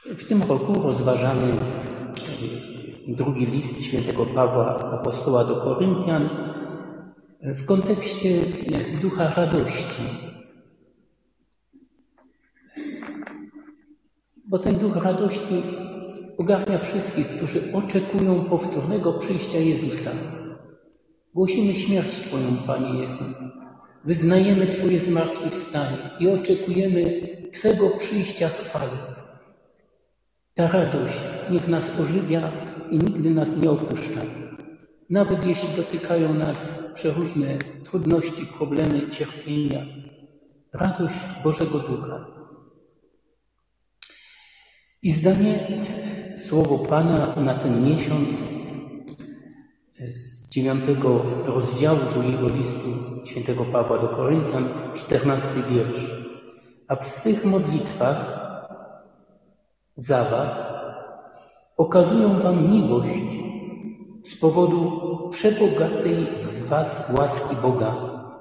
W tym roku rozważamy drugi list świętego Pawła Apostoła do Koryntian w kontekście ducha radości. Bo ten duch radości ogarnia wszystkich, którzy oczekują powtórnego przyjścia Jezusa. Głosimy śmierć Twoją, Panie Jezu. Wyznajemy Twoje zmartwychwstanie i oczekujemy Twego przyjścia chwały. Ta radość niech nas ożywia i nigdy nas nie opuszcza. Nawet jeśli dotykają nas przeróżne trudności, problemy, cierpienia. Radość Bożego Ducha. I zdanie, słowo Pana na ten miesiąc z 9 rozdziału drugiego listu świętego Pawła do Koryntian, 14 wiersz. A w swych modlitwach za was okazują wam miłość z powodu przebogatej w was łaski Boga.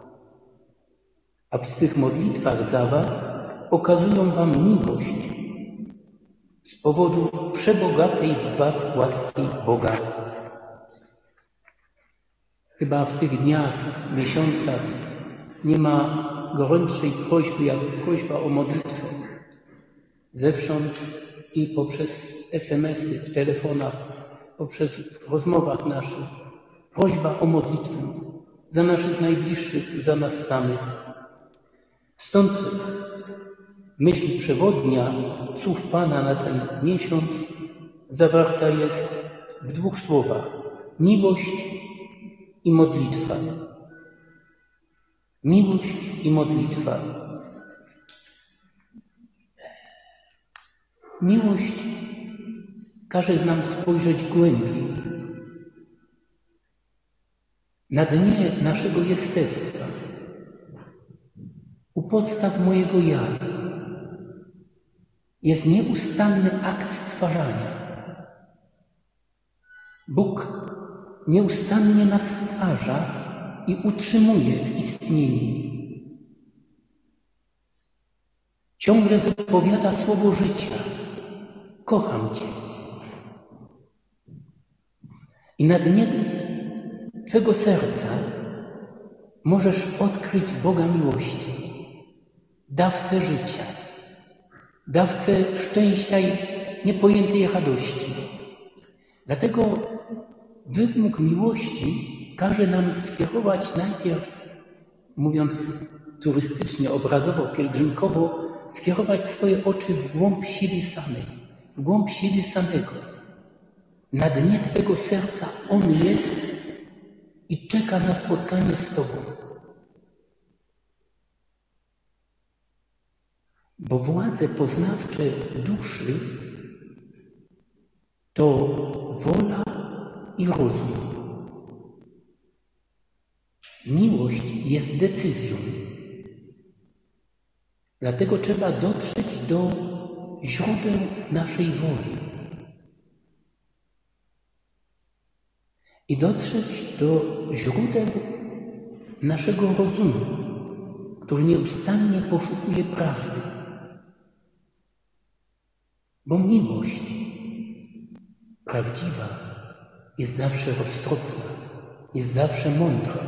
A w swych modlitwach za was okazują wam miłość z powodu przebogatej w was łaski Boga. Chyba w tych dniach, miesiącach nie ma gorętszej prośby jak prośba o modlitwę. Zewsząd i poprzez SMS-y, w telefonach, poprzez rozmowach naszych. Prośba o modlitwę za naszych najbliższych, za nas samych. Stąd myśl przewodnia słów Pana na ten miesiąc zawarta jest w dwóch słowach. Miłość i modlitwa. Miłość i modlitwa. Miłość każe nam spojrzeć głębiej na dnie naszego jestestwa, u podstaw mojego ja. Jest nieustanny akt stwarzania. Bóg nieustannie nas stwarza i utrzymuje w istnieniu. Ciągle wypowiada słowo życia. Kocham Cię. I na dnie Twego serca możesz odkryć Boga miłości, dawcę życia, dawcę szczęścia i niepojętej radości. Dlatego wymóg miłości każe nam skierować najpierw, mówiąc turystycznie, obrazowo, pielgrzymkowo, skierować swoje oczy w głąb siebie samej, w głąb siebie samego. Na dnie Twego serca On jest i czeka na spotkanie z Tobą. Bo władze poznawcze duszy to wola i rozum. Miłość jest decyzją. Dlatego trzeba dotrzeć do źródeł naszej woli i dotrzeć do źródeł naszego rozumu, który nieustannie poszukuje prawdy. Bo miłość prawdziwa jest zawsze roztropna, jest zawsze mądra.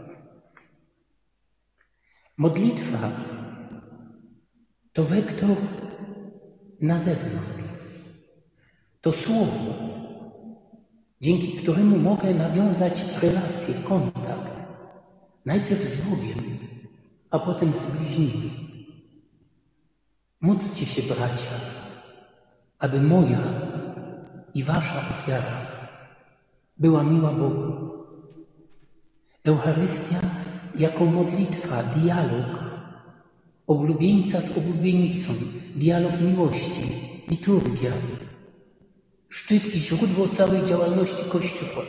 Modlitwa to wektor na zewnątrz. To słowo, dzięki któremu mogę nawiązać relację, kontakt. Najpierw z Bogiem, a potem z bliźnimi. Módlcie się, bracia, aby moja i wasza ofiara była miła Bogu. Eucharystia jako modlitwa, dialog oblubieńca z oblubienicą, dialog miłości, liturgia, szczyt i źródło całej działalności Kościoła.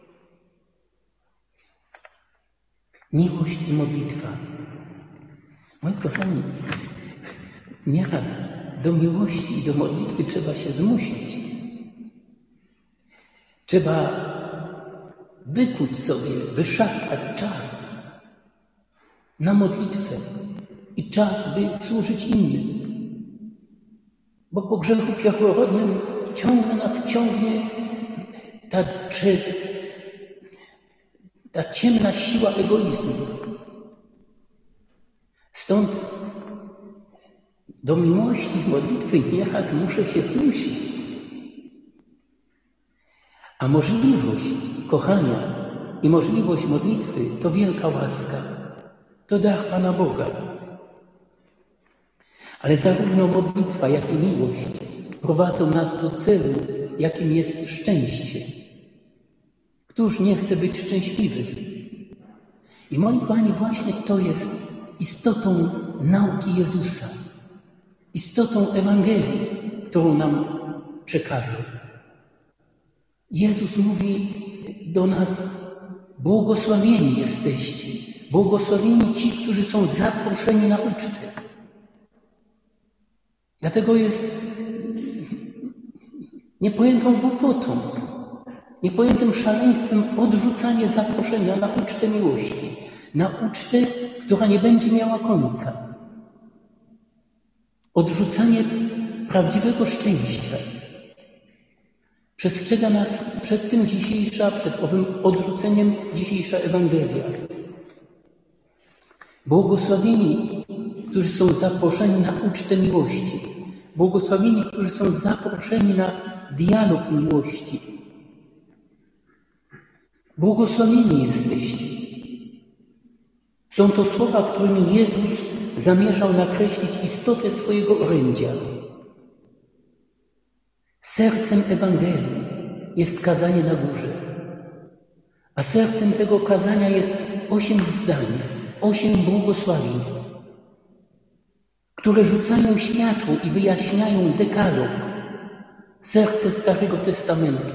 Miłość i modlitwa. Moi kochani, nieraz do miłości i do modlitwy trzeba się zmusić. Trzeba wykuć sobie, wyszarpać czas na modlitwę i czas, by służyć innym. Bo po grzechu pierworodnym ciągnie ta ciemna siła egoizmu. Stąd do miłości modlitwy nieraz muszę się zmusić. A możliwość kochania i możliwość modlitwy to wielka łaska, to dar Pana Boga. Ale zarówno modlitwa, jak i miłość prowadzą nas do celu, jakim jest szczęście. Któż nie chce być szczęśliwy? I moi kochani, właśnie to jest istotą nauki Jezusa, istotą Ewangelii, którą nam przekazał. Jezus mówi do nas: błogosławieni jesteście, błogosławieni ci, którzy są zaproszeni na ucztę. Dlatego jest niepojętą głupotą, niepojętym szaleństwem odrzucanie zaproszenia na ucztę miłości, na ucztę, która nie będzie miała końca. Odrzucanie prawdziwego szczęścia. Przestrzega nas przed owym odrzuceniem dzisiejsza Ewangelia. Błogosławieni, którzy są zaproszeni na ucztę miłości. Błogosławieni, którzy są zaproszeni na dialog miłości. Błogosławieni jesteście. Są to słowa, którymi Jezus zamierzał nakreślić istotę swojego orędzia. Sercem Ewangelii jest kazanie na górze, a sercem tego kazania jest 8 zdań, 8 błogosławieństw, które rzucają światło i wyjaśniają dekalog, serce Starego Testamentu.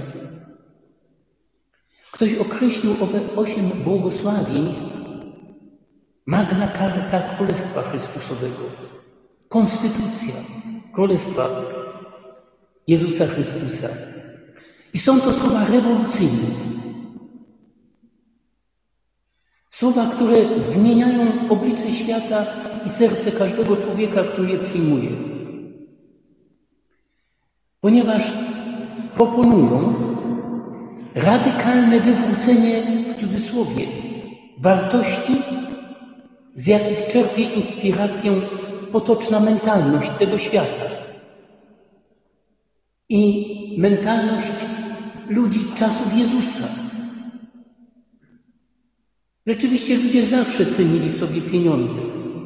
Ktoś określił owe 8 błogosławieństw Magna Carta Królestwa Chrystusowego, konstytucja Królestwa Jezusa Chrystusa. I są to słowa rewolucyjne. Słowa, które zmieniają oblicze świata i serce każdego człowieka, który je przyjmuje. Ponieważ proponują radykalne wywrócenie, w cudzysłowie, wartości, z jakich czerpie inspirację potoczna mentalność tego świata i mentalność ludzi czasów Jezusa. Rzeczywiście ludzie zawsze cenili sobie pieniądze,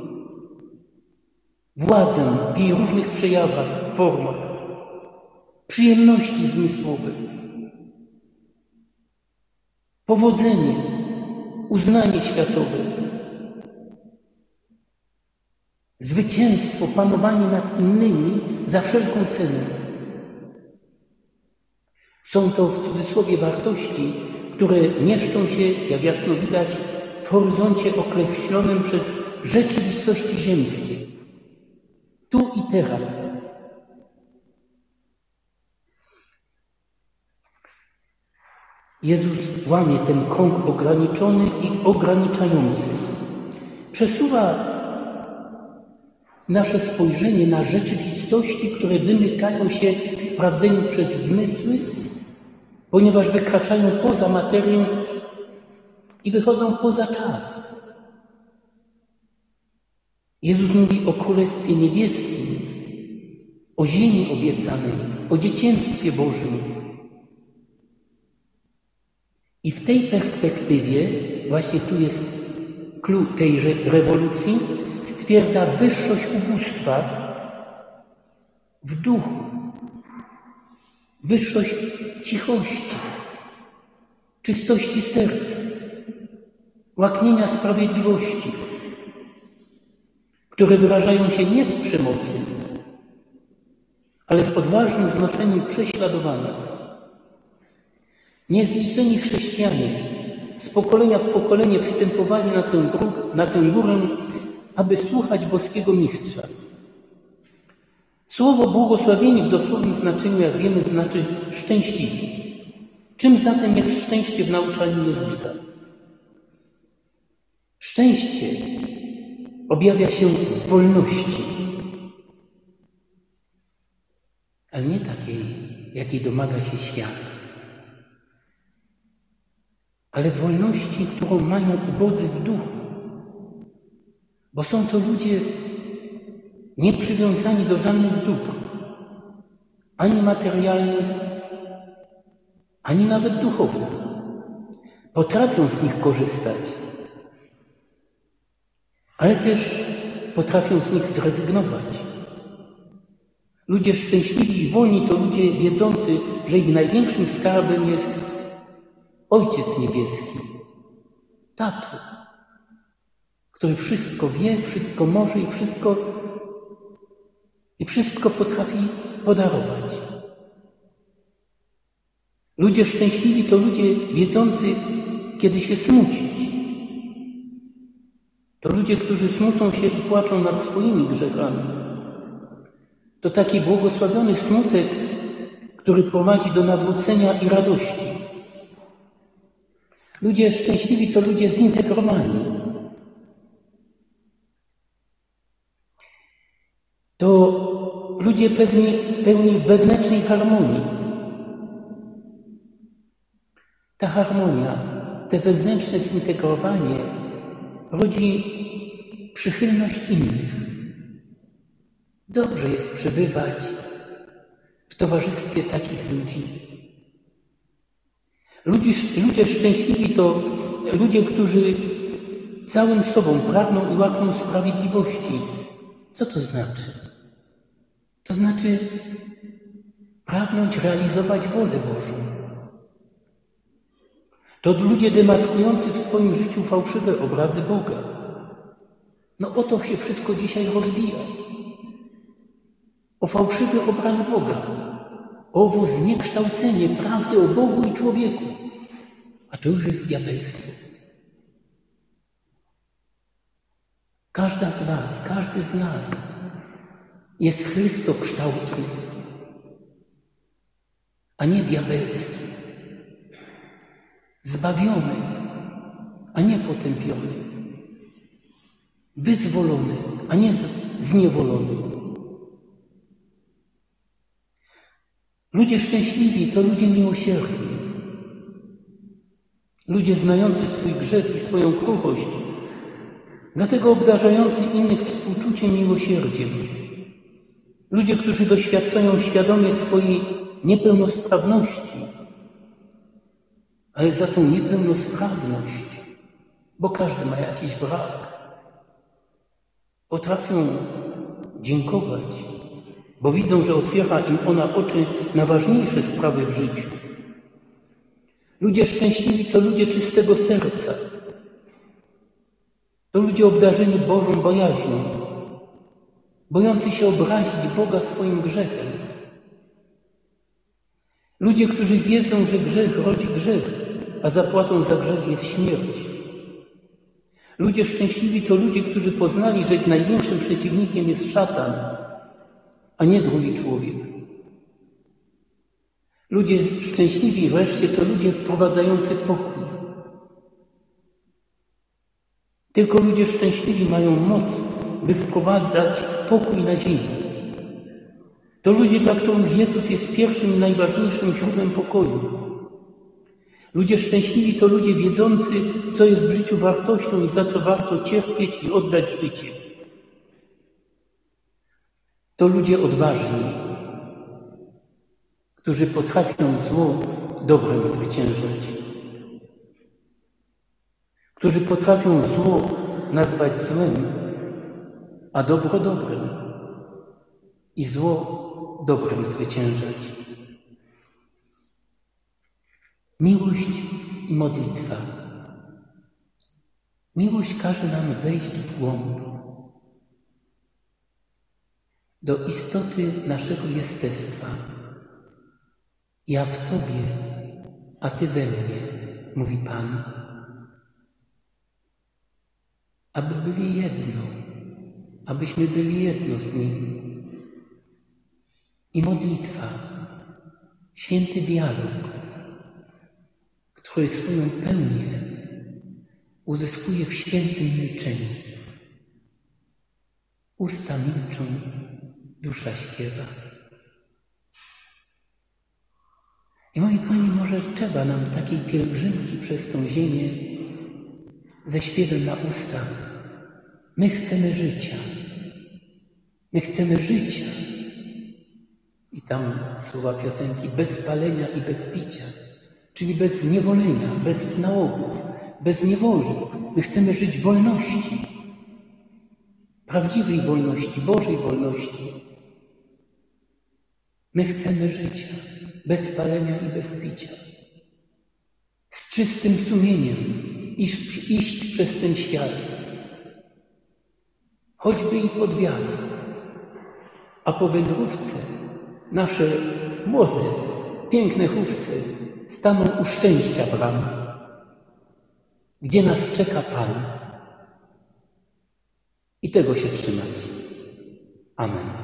władzę w jej różnych przejawach, formach, przyjemności zmysłowe, powodzenie, uznanie światowe, zwycięstwo, panowanie nad innymi za wszelką cenę. Są to w cudzysłowie wartości, które mieszczą się, jak jasno widać, w horyzoncie określonym przez rzeczywistości ziemskie. Tu i teraz. Jezus łamie ten krąg ograniczony i ograniczający. Przesuwa nasze spojrzenie na rzeczywistości, które wymykają się sprawdzeniu przez zmysły, ponieważ wykraczają poza materię i wychodzą poza czas. Jezus mówi o Królestwie Niebieskim, o ziemi obiecanej, o dzieciństwie Bożym. I w tej perspektywie, właśnie tu jest klucz tejże rewolucji, stwierdza wyższość ubóstwa w duchu, wyższość cichości, czystości serca, łaknienia sprawiedliwości, które wyrażają się nie w przemocy, ale w odważnym znoszeniu prześladowania. Niezliczeni chrześcijanie z pokolenia w pokolenie wstępowali na tę górę, aby słuchać boskiego mistrza. Słowo błogosławieni w dosłownym znaczeniu, jak wiemy, znaczy szczęśliwi. Czym zatem jest szczęście w nauczaniu Jezusa? Szczęście objawia się w wolności. ale nie takiej, jakiej domaga się świat, ale wolności, którą mają ubodzy w duchu, bo są to ludzie nieprzywiązani do żadnych dóbr, ani materialnych, ani nawet duchowych. Potrafią z nich korzystać, ale też potrafią z nich zrezygnować. Ludzie szczęśliwi i wolni to ludzie wiedzący, że ich największym skarbem jest Ojciec Niebieski, Tato, który wszystko wie, wszystko może i wszystko potrafi podarować. Ludzie szczęśliwi to ludzie wiedzący, kiedy się smucić. To ludzie, którzy smucą się i płaczą nad swoimi grzechami. To taki błogosławiony smutek, który prowadzi do nawrócenia i radości. Ludzie szczęśliwi to ludzie zintegrowani. To ludzie pełni wewnętrznej harmonii. Ta harmonia, te wewnętrzne zintegrowanie rodzi przychylność innych. Dobrze jest przebywać w towarzystwie takich ludzi. Ludzie szczęśliwi to ludzie, którzy całym sobą pragną i łakną sprawiedliwości. Co to znaczy? To znaczy pragnąć realizować wolę Bożą. To ludzie demaskujący w swoim życiu fałszywe obrazy Boga. No o to się wszystko dzisiaj rozbija. O fałszywy obraz Boga. O owo zniekształcenie prawdy o Bogu i człowieku. A to już jest diabelstwo. Każda z was, każdy z nas jest chrystokształtny, a nie diabelski. Zbawiony, a nie potępiony. Wyzwolony, a nie zniewolony. Ludzie szczęśliwi to ludzie miłosierni. Ludzie znający swój grzech i swoją kruchość, dlatego obdarzający innych współczuciem i miłosierdziem. Ludzie, którzy doświadczają świadomie swojej niepełnosprawności, ale za tą niepełnosprawność, bo każdy ma jakiś brak, potrafią dziękować, bo widzą, że otwiera im ona oczy na ważniejsze sprawy w życiu. Ludzie szczęśliwi to ludzie czystego serca. To ludzie obdarzeni Bożą bojaźnią, bojący się obrazić Boga swoim grzechem. Ludzie, którzy wiedzą, że grzech rodzi grzech, a zapłatą za grzech jest śmierć. Ludzie szczęśliwi to ludzie, którzy poznali, że ich największym przeciwnikiem jest szatan, a nie drugi człowiek. Ludzie szczęśliwi wreszcie to ludzie wprowadzający pokój. Tylko ludzie szczęśliwi mają moc, by wprowadzać pokój na ziemi. To ludzie, dla których Jezus jest pierwszym i najważniejszym źródłem pokoju. Ludzie szczęśliwi to ludzie wiedzący, co jest w życiu wartością i za co warto cierpieć i oddać życie. To ludzie odważni, którzy potrafią zło dobrem zwyciężać. Którzy potrafią zło nazwać złem, a dobro dobrem i zło dobrem zwyciężać. Miłość i modlitwa. Miłość każe nam wejść w głąb, do istoty naszego jestestwa. Ja w Tobie, a Ty we mnie, mówi Pan. Aby byli jedno, abyśmy byli jedno z Nim. I modlitwa, święty dialog, który swoją pełnię uzyskuje w świętym milczeniu. Usta milczą, dusza śpiewa. I moi kochani, może trzeba nam takiej pielgrzymki przez tą ziemię ze śpiewem na ustach. My chcemy życia. My chcemy życia. I tam słowa piosenki bez palenia i bez picia, czyli bez zniewolenia, bez nałogów, bez niewoli. My chcemy żyć w wolności, prawdziwej wolności, Bożej wolności. My chcemy życia bez palenia i bez picia. Z czystym sumieniem iść przez ten świat, choćby i pod wiatr. A po wędrówce nasze młode, piękne chówce staną u szczęścia bram, gdzie nas czeka Pan. I tego się trzymać. Amen.